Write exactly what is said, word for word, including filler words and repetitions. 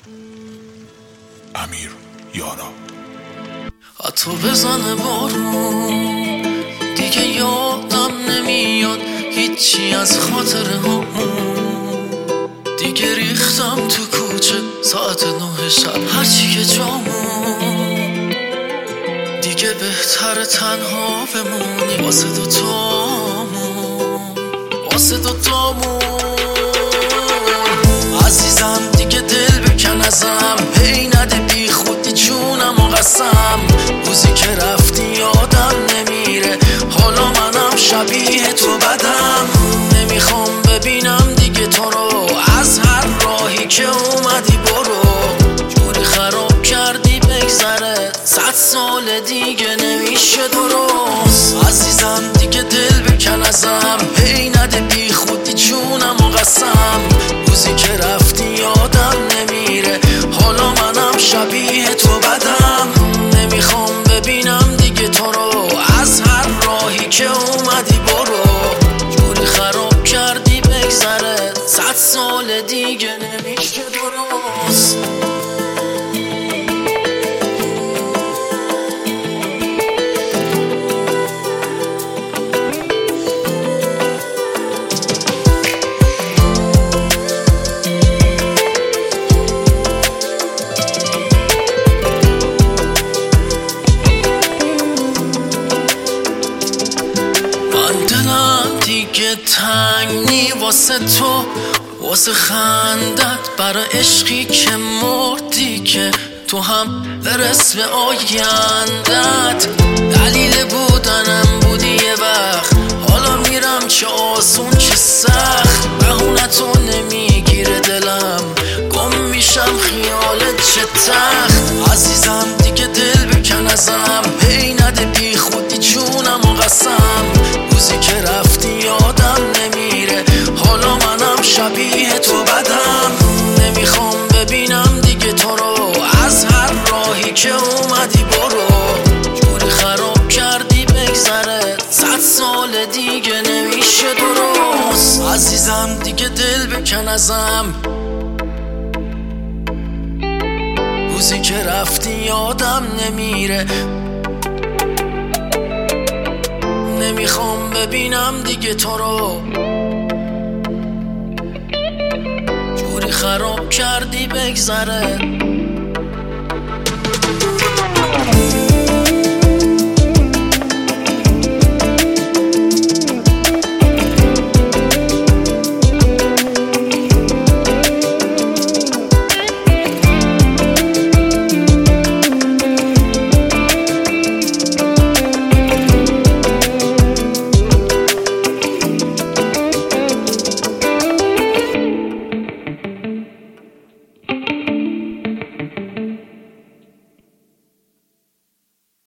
امیر یارا. حتی بزنه بارون دیگه یادم نمیاد هیچی از خاطره هامون. دیگه ریختم تو کوچه ساعت نه شب هرچی که جامون. دیگه بهتر تنها بمونی واسه دوتامون، واسه دوتامون. عزیزم دیگه دل بکن ازم، هی نده بی خودی جونم و قسم. روزی که رفتی یادم نمیره، حالا منم شبیه تو بدم. نمیخوام ببینم دیگه تو رو، از هر راهی که اومدی برو. جوری خراب کردی بگذره، صد سال دیگه نمیشه درست. عزیزم دیگه دل بکن ازم، هی نده بی خودی جونم و قسم. روزی که رفتی یادم نمیره، حالا منم شبیه تو بدم. نمیخوام ببینم دیگه تو رو، از هر راهی که اومدی برو. جوری خراب کردی بگذره، صد سال دیگه نمیشه درست. دیگه تنگی واسه تو، واسه خندت، برای عشقی که مردی که تو هم برس به آیندت. دلیل بودنم بودی یه وقت، حالا میرم چه آسون چه سخت. بهونتو نمیگیره دلم، گم میشم خیالت چه تخت. عزیزم دیگه دل بکن ازم، هی نده بی خودی جونم و قسم. روزی که رفتی یادم نمیره، حالا منم شبیه تو بدم. نمیخوام ببینم دیگه تو رو، از هر راهی که اومدی برو. جوری خراب کردی بگذره، صد سال دیگه نمیشه درست. عزیزم دیگه دل بکن ازم، روزی که رفتی یادم نمیره. نمیخوام ببینم دیگه تو رو، جوری خراب کردی بگذره.